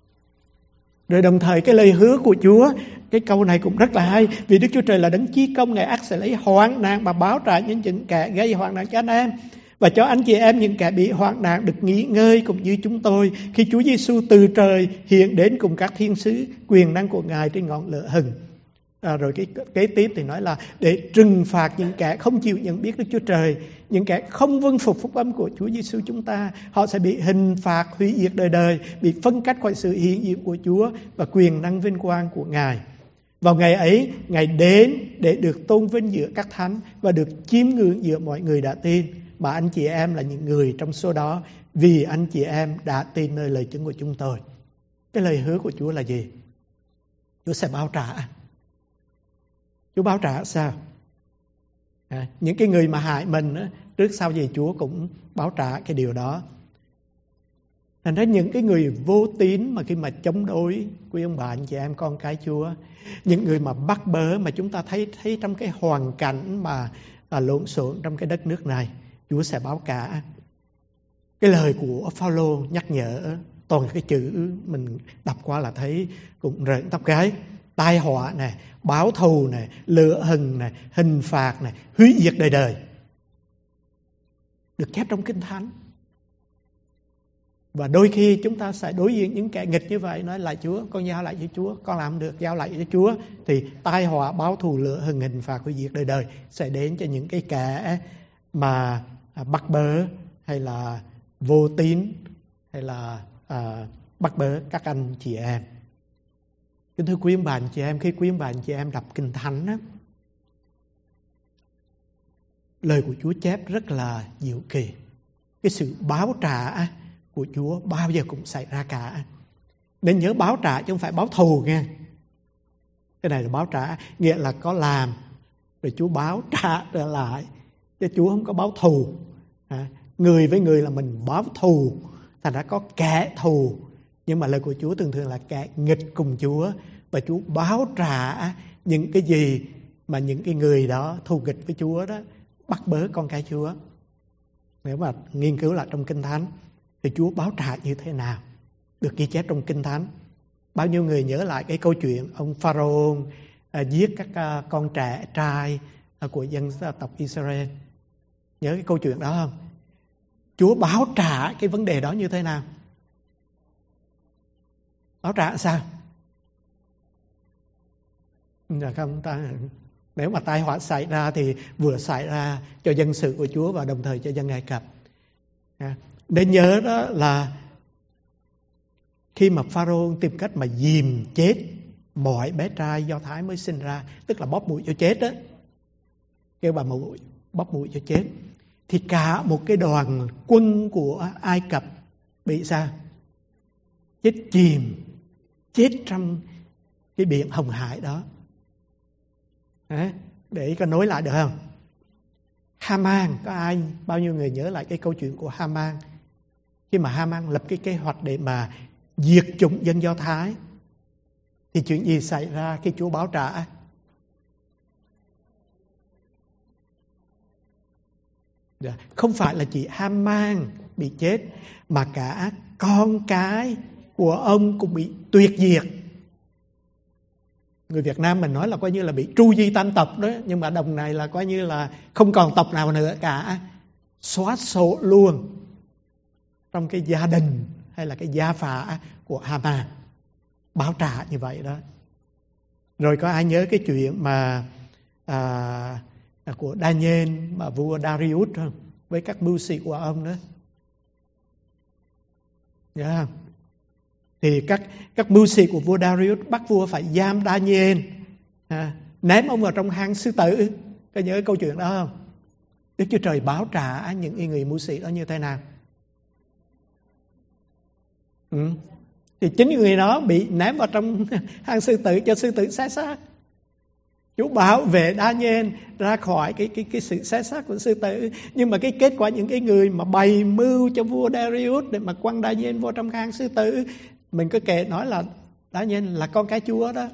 [SPEAKER 2] Rồi đồng thời cái lời hứa của Chúa, cái câu này cũng rất là hay. Vì Đức Chúa Trời là đấng chí công, Ngài ắt sẽ lấy hoạn nạn mà báo trả những những kẻ gây hoạn nạn cho anh em, và cho anh chị em những kẻ bị hoạn nạn được nghỉ ngơi cũng như chúng tôi, khi Chúa Giêsu từ trời hiện đến cùng các thiên sứ, quyền năng của Ngài trên ngọn lửa hừng. À, rồi cái kế tiếp thì nói là để trừng phạt những kẻ không chịu nhận biết Đức Chúa Trời, những kẻ không vâng phục phúc âm của Chúa Giêsu chúng ta. Họ sẽ bị hình phạt hủy diệt đời đời, bị phân cách khỏi sự hiện diện của Chúa và quyền năng vinh quang của Ngài. Vào ngày ấy, Ngài đến để được tôn vinh giữa các thánh và được chiêm ngưỡng giữa mọi người đã tin. Mà anh chị em là những người trong số đó, vì anh chị em đã tin nơi lời chứng của chúng tôi. Cái lời hứa của Chúa là gì? Chúa sẽ báo trả. Chúa báo trả sao? À, những cái người mà hại mình á, trước sau gì Chúa cũng báo trả cái điều đó. Thành ra những cái người vô tín mà khi mà chống đối quý ông bà anh chị em con cái Chúa, những người mà bắt bớ mà chúng ta thấy thấy trong cái hoàn cảnh mà à, lộn xộn trong cái đất nước này, Chúa sẽ báo cả. Cái lời của Phao-lô nhắc nhở, toàn cái chữ mình đọc qua là thấy cũng rợn tóc gáy. Tai họa này, báo thù này, lửa hừng này, hình phạt này, hủy diệt đời đời, được chép trong Kinh Thánh. Và đôi khi chúng ta sẽ đối diện những kẻ nghịch như vậy, nói lại Chúa, con giao lại cho Chúa, con làm được giao lại cho Chúa, thì tai họa, báo thù, lửa hừng, hình phạt, hủy diệt đời đời sẽ đến cho những cái kẻ mà bắt bớ hay là vô tín hay là à, bắt bớ các anh chị em. Kính thưa quý ông bà anh chị em, khi quý ông bà anh chị em đọc Kinh Thánh á, lời của Chúa chép rất là diệu kỳ. Cái sự báo trả của Chúa bao giờ cũng xảy ra cả. Nên nhớ báo trả chứ không phải báo thù nghe. Cái này là báo trả, nghĩa là có làm rồi Chúa báo trả trở lại, chứ Chúa không có báo thù. À, người với người là mình báo thù, thành ra có kẻ thù. Nhưng mà lời của Chúa thường thường là kẻ nghịch cùng Chúa, và Chúa báo trả những cái gì mà những cái người đó thù nghịch với Chúa đó bắt bớ con cái Chúa. Nếu mà nghiên cứu lại trong Kinh Thánh thì Chúa báo trả như thế nào được ghi chép trong Kinh Thánh. Bao nhiêu người nhớ lại cái câu chuyện ông Pharaoh à, giết các à, con trẻ trai à, của dân tộc Israel? Nhớ cái câu chuyện đó không? Chúa báo trả cái vấn đề đó như thế nào? Báo trả sao? Dạ không ta, nếu mà tai họa xảy ra thì vừa xảy ra cho dân sự của Chúa và đồng thời cho dân Ai Cập. À, nên nhớ đó là khi mà Pharaoh tìm cách mà dìm chết mọi bé trai Do Thái mới sinh ra, tức là bóp mũi cho chết đó, kêu bà mũi bóp mũi cho chết, thì cả một cái đoàn quân của Ai Cập bị sao? Chết chìm, chết trong cái biển Hồng Hải đó. À, để có nối lại được không? Haman, có ai, bao nhiêu người nhớ lại cái câu chuyện của Haman? Khi mà Haman lập cái kế hoạch để mà diệt chủng dân Do Thái, thì chuyện gì xảy ra khi Chúa báo trả? Không phải là chỉ Haman bị chết, mà cả con cái của ông cũng bị tuyệt diệt. Người Việt Nam mình nói là coi như là bị tru di tam tộc đó, nhưng mà đồng này là coi như là không còn tộc nào nữa cả, xóa sổ luôn trong cái gia đình hay là cái gia phả của Haman. Báo trả như vậy đó. Rồi có ai nhớ cái chuyện mà à, của Daniel mà vua Darius không? Với các mưu sĩ của ông đó, nhớ không? Thì các các mưu sĩ của vua Darius bắt vua phải giam Daniel, à, ném ông vào trong hang sư tử. Có nhớ câu chuyện đó không? Đức Chúa Trời báo trả những người mưu sĩ đó như thế nào? Ừ. Thì chính người đó bị ném vào trong hang sư tử cho sư tử xé xác. Chúa bảo vệ Daniel ra khỏi cái cái cái sự xé xác của sư tử. Nhưng mà cái kết quả những cái người mà bày mưu cho vua Darius để mà quăng Daniel vô trong hang sư tử, mình có kể nói là Daniel là con cái Chúa đó.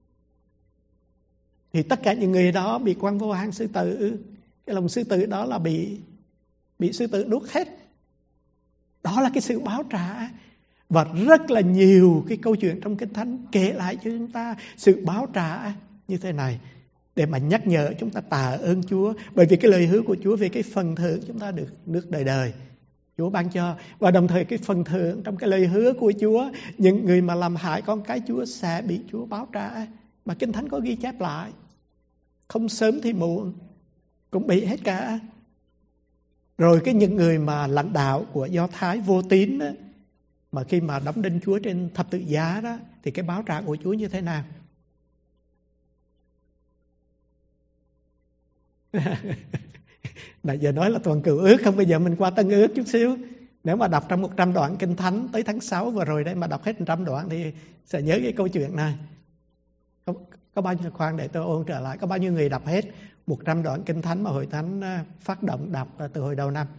[SPEAKER 2] Thì tất cả những người đó bị quăng vô hang sư tử. Cái lồng sư tử đó là bị bị sư tử nuốt hết. Đó là cái sự báo trả. Và rất là nhiều cái câu chuyện trong Kinh Thánh kể lại cho chúng ta sự báo trả như thế này, để mà nhắc nhở chúng ta tạ ơn Chúa. Bởi vì cái lời hứa của Chúa về cái phần thưởng chúng ta được nước đời đời Chúa ban cho. Và đồng thời cái phần thưởng trong cái lời hứa của Chúa, những người mà làm hại con cái Chúa sẽ bị Chúa báo trả. Mà Kinh Thánh có ghi chép lại, không sớm thì muộn cũng bị hết cả. Rồi cái những người mà lãnh đạo của Do Thái vô tín đó, mà khi mà đóng đinh Chúa trên thập tự giá đó, thì cái báo trả của Chúa như thế nào? Nãy giờ nói là toàn cựu ước, không, bây giờ mình qua tân ước chút xíu. Nếu mà đọc trong một trăm đoạn Kinh Thánh tới tháng sáu vừa rồi đây mà đọc hết một trăm đoạn thì sẽ nhớ cái câu chuyện này. Có, có bao nhiêu, khoan để tôi ôn trở lại, có bao nhiêu người đọc hết một trăm đoạn Kinh Thánh mà Hội Thánh phát động đọc từ hồi đầu năm?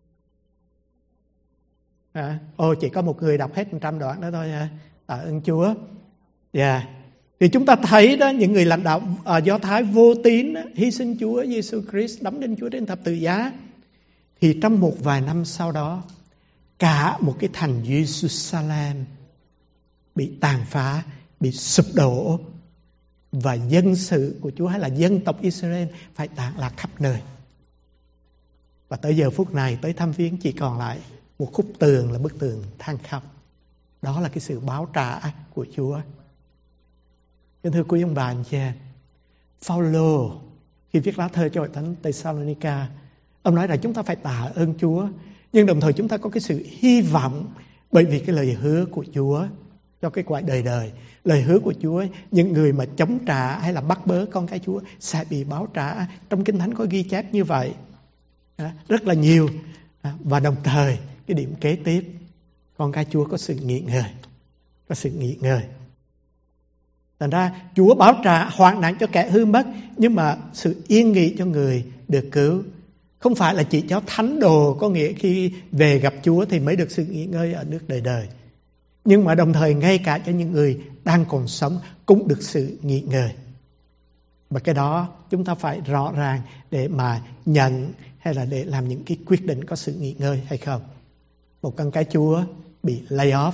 [SPEAKER 2] À, ồ, chỉ có một người đọc hết một trăm đoạn đó thôi à. Tạ ơn Chúa. Dạ. Yeah. Thì chúng ta thấy đó, những người lãnh đạo uh, Do Thái vô tín đó, hy sinh Chúa Giêsu Christ, đóng đinh Chúa trên thập tự giá, thì trong một vài năm sau đó, cả một cái thành Jerusalem bị tàn phá, bị sụp đổ, và dân sự của Chúa hay là dân tộc Israel phải tản lạc khắp nơi. Và tới giờ phút này, tới thăm viếng chỉ còn lại một khúc tường là bức tường than khóc. Đó là cái sự báo trả của Chúa. Kính thưa quý ông bà anh chị em, Phaolô khi viết lá thơ cho Hội Thánh Thessalonica, ông nói là chúng ta phải tạ ơn Chúa, nhưng đồng thời chúng ta có cái sự hy vọng, bởi vì cái lời hứa của Chúa cho cái quả đời đời, lời hứa của Chúa, những người mà chống trả hay là bắt bớ con cái Chúa sẽ bị báo trả. Trong Kinh Thánh có ghi chép như vậy à, rất là nhiều à, và đồng thời cái điểm kế tiếp, con cái Chúa có sự nghỉ ngơi, có sự nghỉ ngơi. Thành ra Chúa báo trả hoạn nạn cho kẻ hư mất, nhưng mà sự yên nghỉ cho người được cứu. Không phải là chỉ cho thánh đồ, có nghĩa khi về gặp Chúa thì mới được sự nghỉ ngơi ở nước đời đời, nhưng mà đồng thời ngay cả cho những người đang còn sống cũng được sự nghỉ ngơi. Và cái đó chúng ta phải rõ ràng để mà nhận hay là để làm những cái quyết định có sự nghỉ ngơi hay không. Một con cái Chúa bị lay off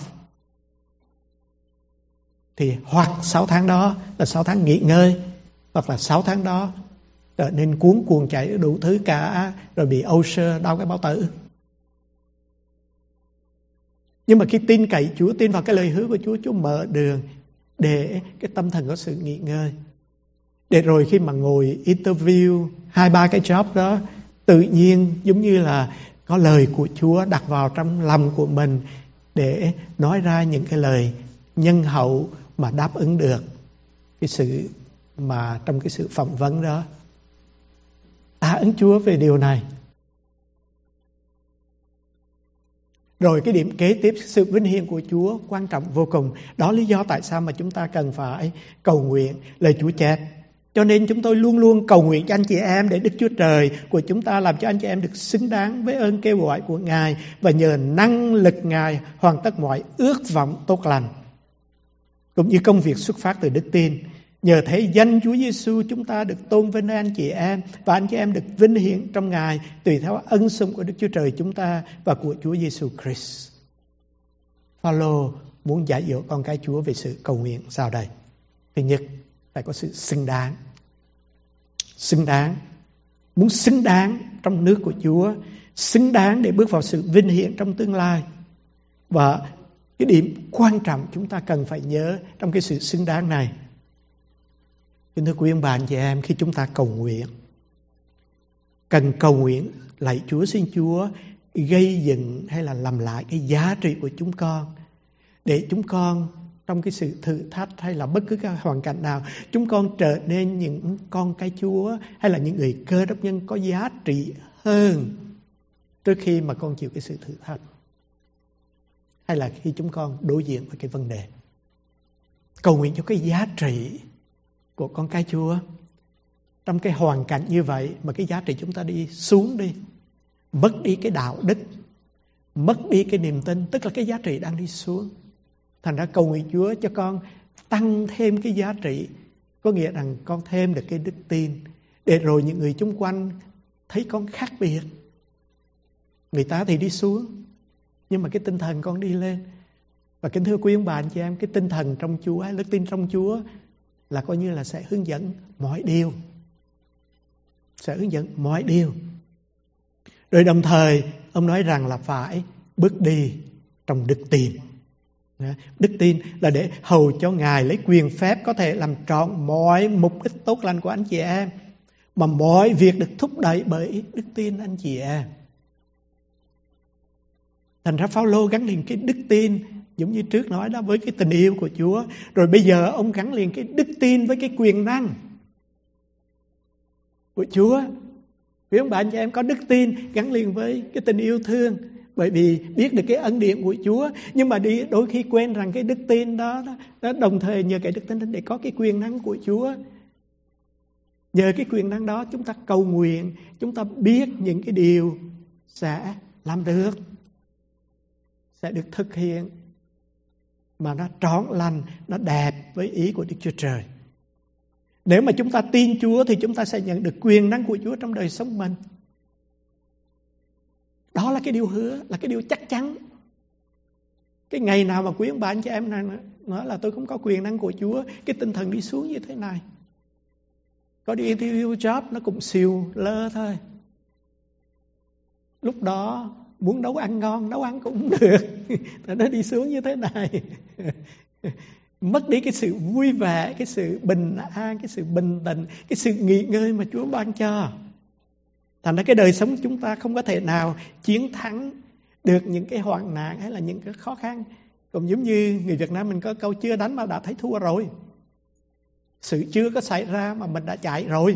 [SPEAKER 2] thì hoặc sáu tháng đó là sáu tháng nghỉ ngơi, hoặc là sáu tháng đó trở nên cuống cuồng chạy đủ thứ cả, rồi bị ulcer, đau cái bao tử. Nhưng mà khi tin cậy Chúa, tin vào cái lời hứa của Chúa, Chúa mở đường để cái tâm thần có sự nghỉ ngơi. Để rồi khi mà ngồi interview hai ba cái job đó, tự nhiên giống như là có lời của Chúa đặt vào trong lòng của mình để nói ra những cái lời nhân hậu mà đáp ứng được cái sự mà trong cái sự phỏng vấn đó. Tạ ơn Chúa về điều này. Rồi cái điểm kế tiếp, sự vinh hiển của Chúa quan trọng vô cùng. Đó lý do tại sao mà chúng ta cần phải cầu nguyện. Lời Chúa chép: cho nên chúng tôi luôn luôn cầu nguyện cho anh chị em để Đức Chúa Trời của chúng ta làm cho anh chị em được xứng đáng với ơn kêu gọi của Ngài, và nhờ năng lực Ngài hoàn tất mọi ước vọng tốt lành, cũng như công việc xuất phát từ đức tin. Nhờ thế danh Chúa Giêsu chúng ta được tôn vinh nơi anh chị em, và anh chị em được vinh hiển trong Ngài tùy theo ân sủng của Đức Chúa Trời chúng ta và của Chúa Giêsu Christ. Phaolô muốn dạy dỗ con cái Chúa về sự cầu nguyện sau đây. Thứ nhất, phải có sự xứng đáng. Xứng đáng. Muốn xứng đáng trong nước của Chúa, xứng đáng để bước vào sự vinh hiển trong tương lai. Và cái điểm quan trọng chúng ta cần phải nhớ trong cái sự xứng đáng này, kính thưa quý ông bà anh chị em, khi chúng ta cầu nguyện, cần cầu nguyện lạy Chúa, xin Chúa gây dựng hay là làm lại cái giá trị của chúng con, để chúng con trong cái sự thử thách hay là bất cứ cái hoàn cảnh nào, chúng con trở nên những con cái Chúa hay là những người Cơ Đốc nhân có giá trị hơn trước khi mà con chịu cái sự thử thách, hay là khi chúng con đối diện với cái vấn đề. Cầu nguyện cho cái giá trị của con cái Chúa trong cái hoàn cảnh như vậy mà cái giá trị chúng ta đi xuống đi, mất đi cái đạo đức, mất đi cái niềm tin, tức là cái giá trị đang đi xuống. Thành ra cầu nguyện Chúa cho con tăng thêm cái giá trị, có nghĩa rằng con thêm được cái đức tin, để rồi những người xung quanh thấy con khác biệt. Người ta thì đi xuống, nhưng mà cái tinh thần con đi lên. Và kính thưa quý ông bà anh chị em, cái tinh thần trong Chúa hay đức tin trong Chúa là coi như là sẽ hướng dẫn mọi điều. Sẽ hướng dẫn mọi điều. Rồi đồng thời ông nói rằng là phải bước đi trong đức tin. Đức tin là để hầu cho Ngài lấy quyền phép có thể làm trọn mọi mục đích tốt lành của anh chị em, mà mọi việc được thúc đẩy bởi đức tin anh chị em. Thành ra Phaolô gắn liền cái đức tin, giống như trước nói đó, với cái tình yêu của Chúa. Rồi bây giờ ông gắn liền cái đức tin với cái quyền năng của Chúa. Vì ông bà anh chị em có đức tin gắn liền với cái tình yêu thương, bởi vì biết được cái ân điển của Chúa. Nhưng mà đi đôi khi quên rằng cái đức tin đó, đó đồng thời nhờ cái đức tin để có cái quyền năng của Chúa. Nhờ cái quyền năng đó chúng ta cầu nguyện, chúng ta biết những cái điều sẽ làm được, sẽ được thực hiện mà nó trọn lành, nó đẹp với ý của Đức Chúa Trời. Nếu mà chúng ta tin Chúa thì chúng ta sẽ nhận được quyền năng của Chúa trong đời sống mình. Đó là cái điều hứa, là cái điều chắc chắn. Cái ngày nào mà quý ông bà anh chị em nói là tôi không có quyền năng của Chúa, cái tinh thần đi xuống như thế này, có đi interview job nó cũng siêu lơ thôi. Lúc đó muốn nấu ăn ngon, nấu ăn cũng được, nó đi xuống như thế này. Mất đi cái sự vui vẻ, cái sự bình an, cái sự bình tĩnh, cái sự nghỉ ngơi mà Chúa ban cho. Thành ra cái đời sống chúng ta không có thể nào chiến thắng được những cái hoạn nạn hay là những cái khó khăn. Cũng giống như người Việt Nam mình có câu chưa đánh mà đã thấy thua rồi. Sự chưa có xảy ra mà mình đã chạy rồi.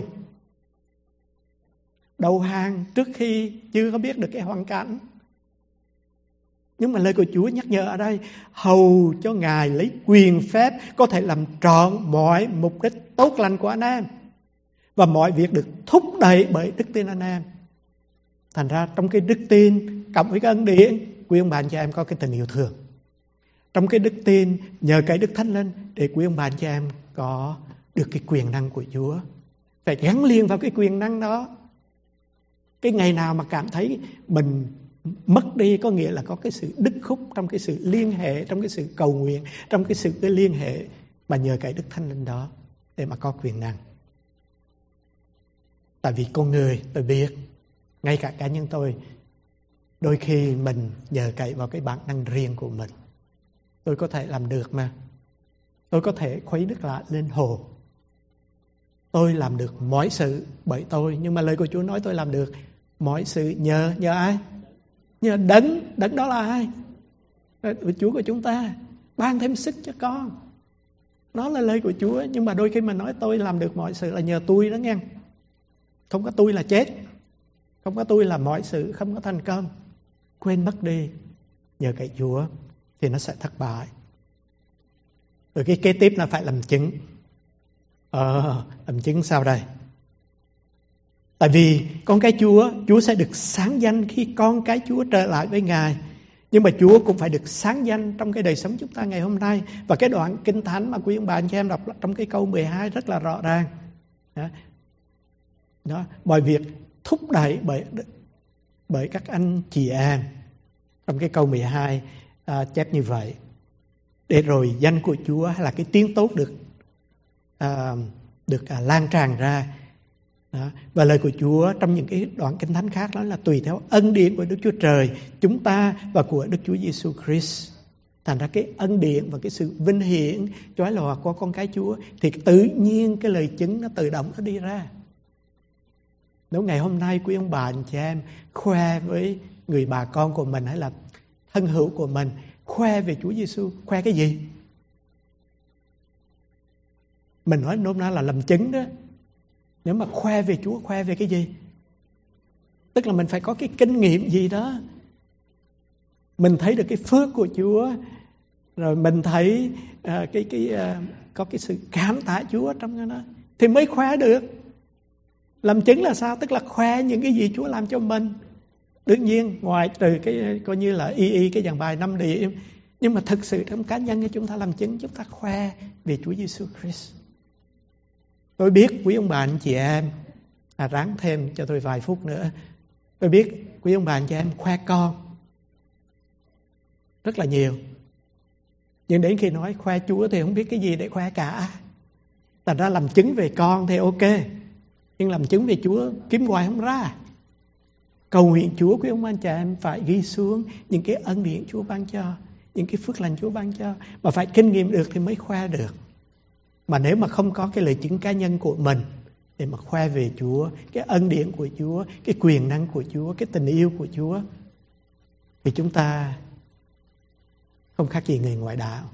[SPEAKER 2] Đầu hàng trước khi chưa có biết được cái hoàn cảnh. Nhưng mà lời của Chúa nhắc nhở ở đây, hầu cho Ngài lấy quyền phép có thể làm trọn mọi mục đích tốt lành của anh em, và mọi việc được thúc đẩy bởi đức tin anh em. Thành ra trong cái đức tin cộng với cái ân điển, quý ông bà anh chị em có cái tình yêu thương. Trong cái đức tin nhờ cái Đức Thánh Linh để quý ông bà anh chị em có được cái quyền năng của Chúa. phải gắn liền vào cái quyền năng đó. Cái ngày nào mà cảm thấy mình mất đi, có nghĩa là có cái sự đứt khúc trong cái sự liên hệ, trong cái sự cầu nguyện, trong cái sự cái liên hệ, mà nhờ cái Đức Thánh Linh đó để mà có quyền năng. Tại vì con người, tôi biết, ngay cả cá nhân tôi, đôi khi mình nhờ cậy vào cái bản năng riêng của mình. Tôi có thể làm được mà. Tôi có thể khuấy nước lạ lên hồ. Tôi làm được mọi sự bởi tôi. Nhưng mà lời của Chúa nói tôi làm được mọi sự nhờ, nhờ ai? Nhờ đấng, đấng đó là ai? Chúa của chúng ta. Ban thêm sức cho con. Đó là lời của Chúa. Nhưng mà đôi khi mình nói tôi làm được mọi sự là nhờ tôi đó nghe. Không có tôi là chết. Không có tôi là mọi sự không có thành công. Quên mất đi. Nhờ cậy Chúa thì nó sẽ thất bại. Rồi cái kế tiếp là phải làm chứng. Ờ, làm chứng sao đây? Tại vì con cái Chúa, Chúa sẽ được sáng danh khi con cái Chúa trở lại với Ngài. Nhưng mà Chúa cũng phải được sáng danh trong cái đời sống chúng ta ngày hôm nay. Và cái đoạn Kinh Thánh mà quý ông bà anh chị em đọc trong cái câu mười hai rất là rõ ràng. Đó. Đó. Mọi việc thúc đẩy bởi, bởi các anh chị em. Trong cái câu mười hai à, chép như vậy. Để rồi danh của Chúa hay là cái tiếng tốt được à, được à, lan tràn ra. Đó. Và lời của Chúa trong những cái đoạn Kinh Thánh khác đó là tùy theo ân điển của Đức Chúa Trời chúng ta và của Đức Chúa Giêsu Christ. Thành ra cái ân điển và cái sự vinh hiển chói lòa của con cái Chúa thì tự nhiên cái lời chứng nó tự động nó đi ra. Nếu ngày hôm nay quý ông bà anh chị em khoe với người bà con của mình hay là thân hữu của mình, khoe về Chúa Giêsu, khoe cái gì? Mình nói nôm na là làm chứng đó. Nếu mà khoe về Chúa, khoe về cái gì? Tức là mình phải có cái kinh nghiệm gì đó. Mình thấy được cái phước của Chúa, rồi mình thấy uh, cái cái uh, có cái sự cảm tạ Chúa trong cái đó thì mới khoe được. Làm chứng là sao? Tức là khoe những cái gì Chúa làm cho mình. Đương nhiên ngoài trừ cái coi như là y y cái dàn bài năm điểm, nhưng mà thực sự trong cá nhân chúng ta làm chứng, chúng ta khoe về Chúa Giêsu Christ. Tôi biết quý ông bà anh chị em, à, ráng thêm cho tôi vài phút nữa. Tôi biết quý ông bà anh chị em khoe con rất là nhiều. Nhưng đến khi nói khoe Chúa thì không biết cái gì để khoe cả. Thành ra làm chứng về con thì ok, nhưng làm chứng về Chúa kiếm hoài không ra. Cầu nguyện Chúa quý ông bà anh chị em phải ghi xuống những cái ân điển Chúa ban cho, những cái phước lành Chúa ban cho, mà phải kinh nghiệm được thì mới khoe được. Mà nếu mà không có cái lời chứng cá nhân của mình để mà khoe về Chúa, cái ân điển của Chúa, cái quyền năng của Chúa, cái tình yêu của Chúa, thì chúng ta không khác gì người ngoại đạo.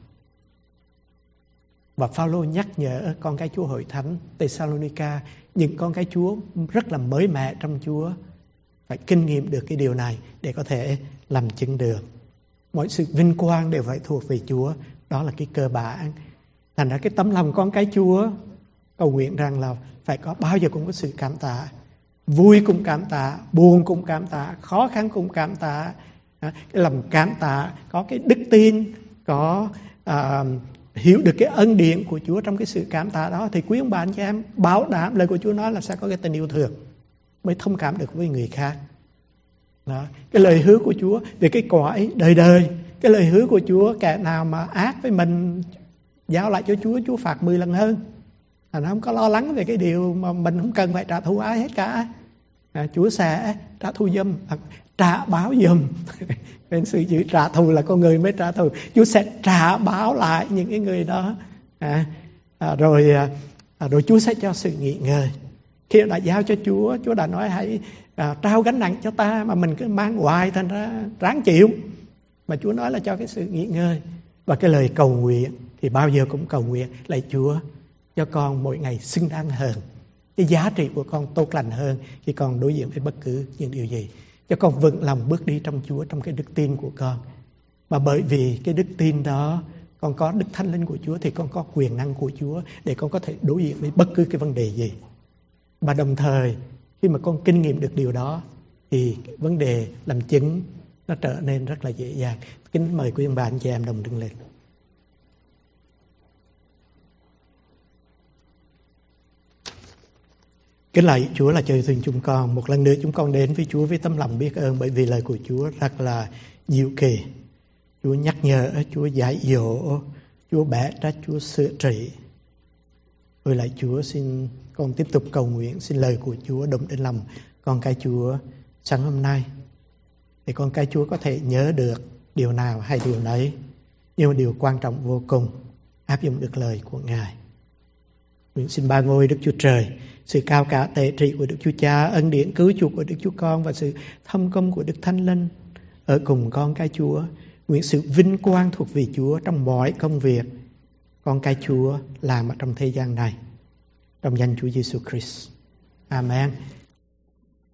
[SPEAKER 2] Và Phaolô nhắc nhở con cái Chúa hội thánh Thessalonica, những con cái Chúa rất là mới mẻ trong Chúa, phải kinh nghiệm được cái điều này để có thể làm chứng được. Mọi sự vinh quang đều phải thuộc về Chúa, đó là cái cơ bản. Thành ra cái tấm lòng con cái Chúa cầu nguyện rằng là phải có bao giờ cũng có sự cảm tạ. Vui cũng cảm tạ, buồn cũng cảm tạ, khó khăn cũng cảm tạ. Cái lòng cảm tạ, có cái đức tin, có à, hiểu được cái ân điển của Chúa trong cái sự cảm tạ đó, thì quý ông bà anh chị em bảo đảm lời của Chúa nói là sẽ có cái tình yêu thương, mới thông cảm được với người khác. Đó. Cái lời hứa của Chúa về cái cõi đời đời, cái lời hứa của Chúa, kẻ nào mà ác với mình giao lại cho Chúa, Chúa phạt mười lần hơn. À, nó không có lo lắng về cái điều mà mình không cần phải trả thù ai hết cả. À, Chúa sẽ trả thù giùm, à, trả báo giùm. Bên sự chữ trả thù là con người mới trả thù. Chúa sẽ trả báo lại những cái người đó. À, à, rồi, à, rồi Chúa sẽ cho sự nghỉ ngơi. Khi đã giao cho Chúa, Chúa đã nói hãy à, trao gánh nặng cho ta, mà mình cứ mang hoài thành ra ráng chịu. Mà Chúa nói là cho cái sự nghỉ ngơi. Và cái lời cầu nguyện thì bao giờ cũng cầu nguyện lạy Chúa cho con mỗi ngày xứng đáng hơn, cái giá trị của con tốt lành hơn khi con đối diện với bất cứ những điều gì. Cho con vững lòng bước đi trong Chúa, trong cái đức tin của con. Mà bởi vì cái đức tin đó, con có Đức Thánh Linh của Chúa thì con có quyền năng của Chúa để con có thể đối diện với bất cứ cái vấn đề gì. Và đồng thời khi mà con kinh nghiệm được điều đó thì vấn đề làm chứng nó trở nên rất là dễ dàng. Kính mời quý ông bà anh chị em đồng đứng lên. Kính lạy Chúa là trời thương chúng con. Một lần nữa chúng con đến với Chúa với tấm lòng biết ơn, bởi vì lời của Chúa rất là diệu kỳ. Chúa nhắc nhở, Chúa dạy dỗ, Chúa bẻ trách, Chúa sửa trị. Ôi lạy Chúa, xin con tiếp tục cầu nguyện, xin lời của Chúa động đến lòng con cái Chúa sáng hôm nay, để con cái Chúa có thể nhớ được điều nào hay điều nấy, nhưng mà điều quan trọng vô cùng, áp dụng được lời của Ngài. Nguyện xin ba ngôi Đức Chúa Trời, sự cao cả tể trị của Đức Chúa Cha, ân điển cứu chuộc của Đức Chúa Con và sự thâm công của Đức Thánh Linh ở cùng con cái Chúa. Nguyện sự vinh quang thuộc về Chúa trong mọi công việc con cái Chúa làm ở trong thế gian này. Trong danh Chúa Giêsu Christ. Amen.